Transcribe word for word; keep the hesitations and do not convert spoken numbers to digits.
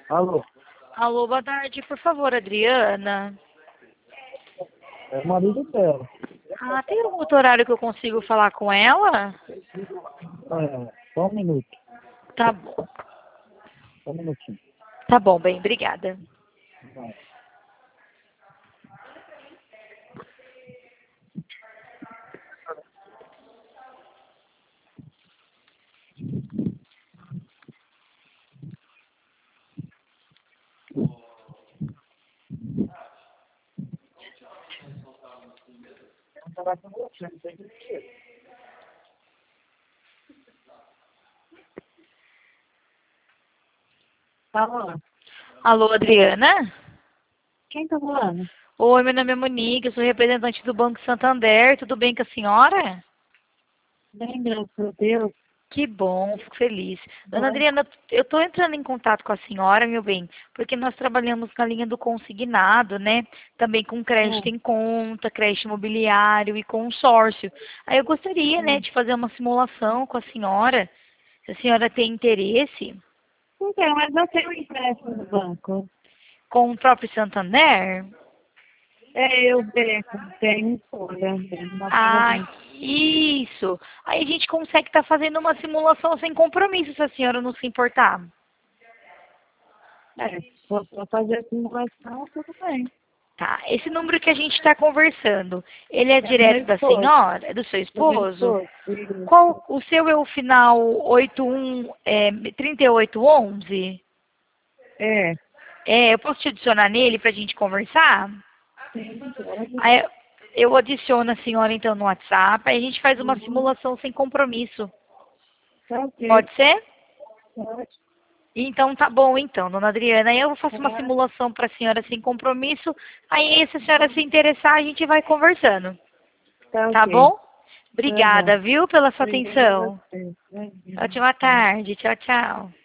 Alô, Alô, boa tarde. Por favor, Adriana. é o marido dela. Ah, tem algum outro horário que eu consigo falar com ela? É, só um minuto, Tá bom. só um minutinho. Tá bom, bem, obrigada. Vai. Vou falar com você, não sei o que é. Alô, Alô, Adriana? quem tá falando? Oi, meu nome é Monique, eu sou representante do Banco Santander. Tudo bem com a senhora? Bem, graças a Deus. Que bom, fico feliz. Dona Bom, Adriana, eu estou entrando em contato com a senhora, meu bem, porque nós trabalhamos na linha do consignado, né? Também com crédito é, em conta, crédito imobiliário e consórcio. Aí eu gostaria, né, é. de fazer uma simulação com a senhora, se a senhora tem interesse, Então, mas eu tenho empréstimo no banco. com o próprio Santander. É, eu tenho, tenho folha, tenho uma folha Ah, dentro. isso. Aí a gente consegue estar fazendo uma simulação sem compromisso, se a senhora não se importar. É, se for pra fazer a simulação, tudo bem. Tá, esse número que a gente está conversando, ele é É do meu direto da esposo, senhora? É do seu do meu esposo? esposo. Isso. Qual, o seu é o final oitenta e um, é, trinta e oito onze? É, É, eu posso te adicionar nele para a gente conversar? sim, pode. Aí eu adiciono a senhora então no WhatsApp, aí a gente faz uma Uhum. simulação sem compromisso. Tá ok. Pode ser? Pode. Então tá bom então, dona Adriana. Aí eu faço uma Tá, simulação para a senhora sem compromisso. Aí se a senhora se interessar, a gente vai conversando. tá Tá ok. bom? Tá bom. Obrigada, viu, pela sua Obrigada a atenção. você. Imagina. Ótima Tá. tarde. Tchau, tchau.